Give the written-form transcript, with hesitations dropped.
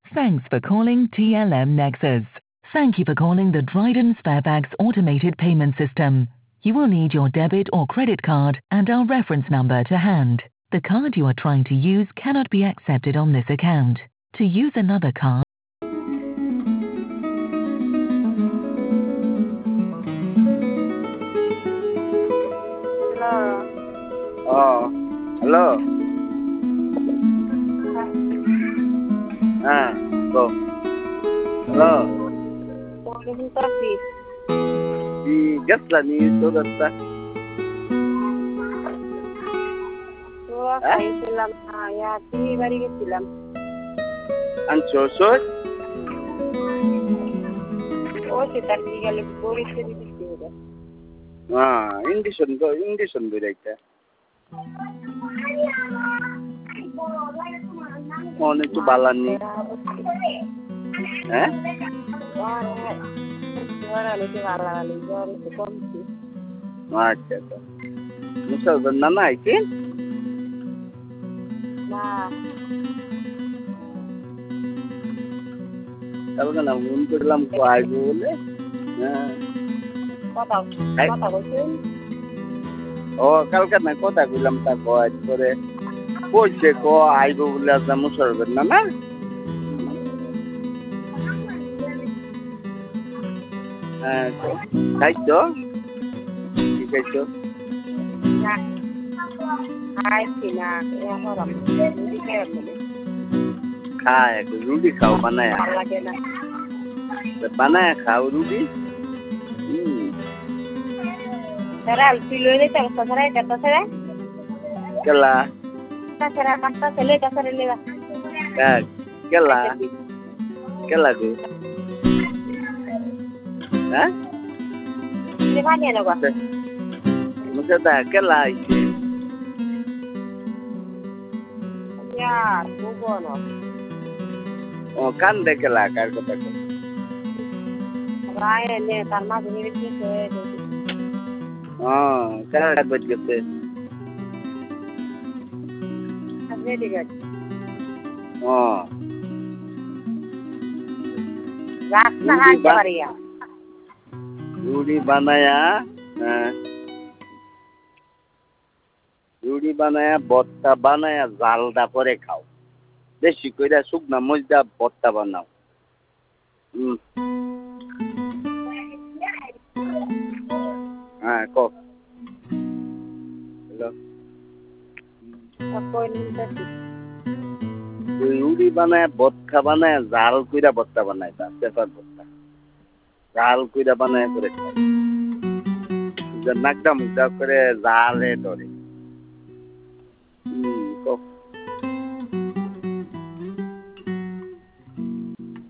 Thanks for calling TLM Nexus. Thank you for calling the Dryden Sparebags automated payment system. You will need your debit or credit card and our reference number to hand. The card you are trying to use cannot be accepted on this account. To use another card. Hello. Go. Hello. Gasla ni sodata. Kailan ya bari gেছিলাম Anchosos? সেটা কি গেলে পরিচয় দিতে হবে Indison বেরাইতা অনেক তো বালানি হ্যাঁ আচ্ছা মুসলমান নানা আইছে কালকে না ফোন করলাম কো আইবো বলে কথা বলছেন কালকে না কথা কইলাম তা কয় করে কইছে কো আইবো বলে আজ মুসলমান নানা খাইছো কি খাইছো খায় রুটি খাও বানায় খাও রুটি কেলা কেলা গো হ্যাঁ মুঝে দা কেলা আইছে কান দেখেলা কার কথা কার বজ গেছে রুটি বানায়া ভর্তা বানায়া জালদা করে খাও বেশি কইরা শুকনা মজদা ভর্তা বানাও কো রুটি বানায় ভর্তা বানায় জাল কইরা ভর্তা বানায় পেঁপার ভর্তা জাল কইরা বানায় করে খাও নাকটা মুখটা করে জালে ধরে